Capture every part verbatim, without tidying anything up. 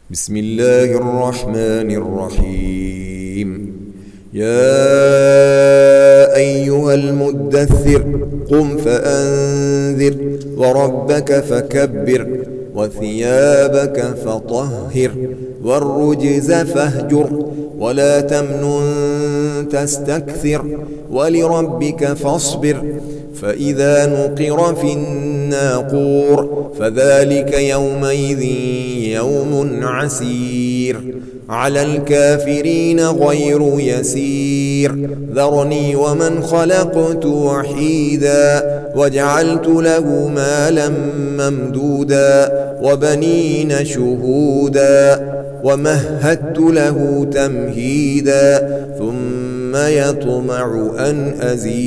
بسم الله الرحمن الرحيم. يا أيها المدثر قم فأنذر وربك فكبر وثيابك فطهر والرجز فاهجر ولا تمنن تستكثر ولربك فاصبر فإذا نقر في الناقور فذلك يومئذ يوم عسير على الكافرين غير يسير ذرني ومن خلقت وحيدا وجعلت له مالا ممدودا وبنين شهودا ومهدت له تمهيدا ثم يطمع أن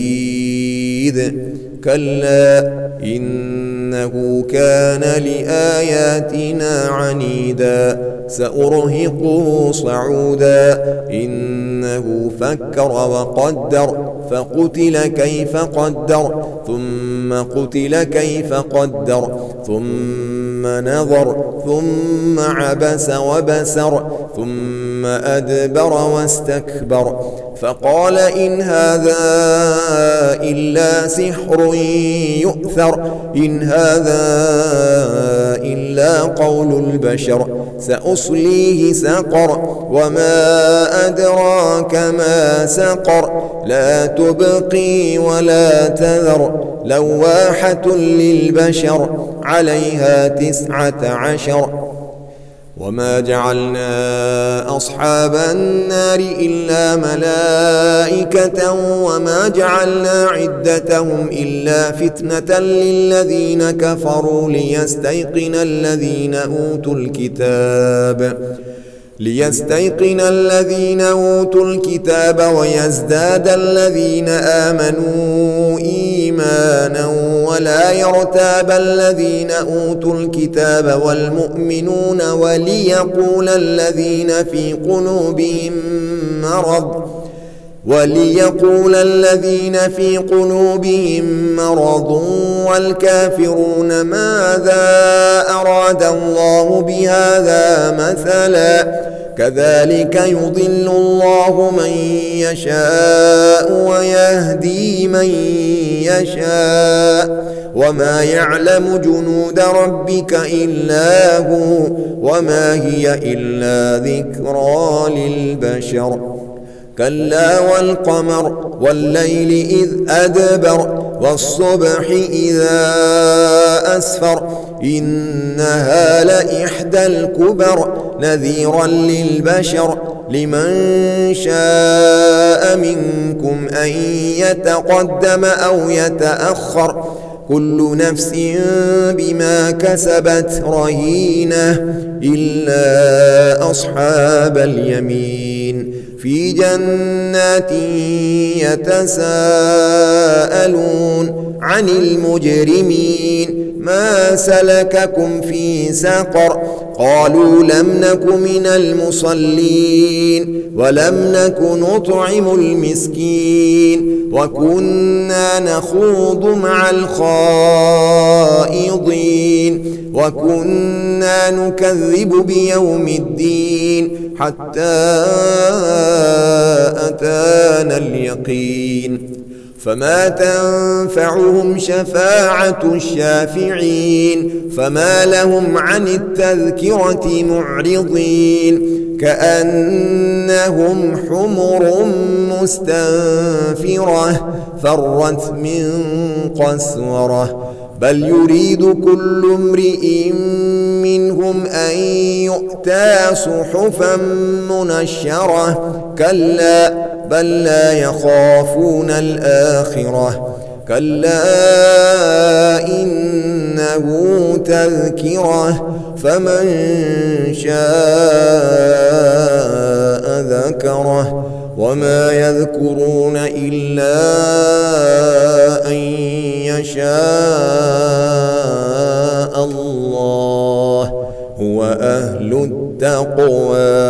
أزيد كلا إنه كان لآياتنا عنيدا سأرهقه صعودا إنه فكر وقدر فقتل كيف قدر ثم قتل كيف قدر ثم نظر ثم عبس وبسر ثم أدبر واستكبر فقال إن هذا إلا سحر يؤثر إن هذا إلا قول البشر سأصليه سقر وما أدراك ما سقر لا تبقي ولا تذر لواحة للبشر عليها تسعة عشر وما جعلنا أصحاب النار إلا ملائكة وما جعلنا عدتهم إلا فتنة للذين كفروا ليستيقن الذين أوتوا الكتاب ليستيقن الذين أوتوا الكتاب ويزداد الذين آمنوا إيمانا ولا يرتاب الذين أوتوا الكتاب والمؤمنون وليقول الذين في قلوبهم مرض وليقول الذين في قلوبهم مرض والكافرون ماذا أراد الله بهذا مثلا كذلك يضل الله من يشاء ويهدي من يشاء وما يعلم جنود ربك إلا هو وما هي إلا ذكرى للبشر كلا والقمر والليل إذ أدبر والصبح إذا أسفر إنها لإحدى الكبر نذيرا للبشر لمن شاء منكم أن يتقدم أو يتأخر كل نفس بما كسبت رهينة إلا أصحاب اليمين في جنات يتساءلون عن المجرمين ما سلككم في سقر قالوا لم نك من المصلين ولم نك نطعم المسكين وكنا نخوض مع الخائضين وكنا نكذب بيوم الدين حتى أتانا اليقين فما تنفعهم شفاعة الشافعين فما لهم عن التذكرة معرضين كأنهم حمر مستنفرة فرت من قسورة بل يريد كل امرئ منهم أن يؤتى صحفا منشرة كلا بل لا يخافون الآخرة كلا إنه تذكرة فمن شاء ذكره وما يذكرون إلا أن يشاء الله هو أهل التقوى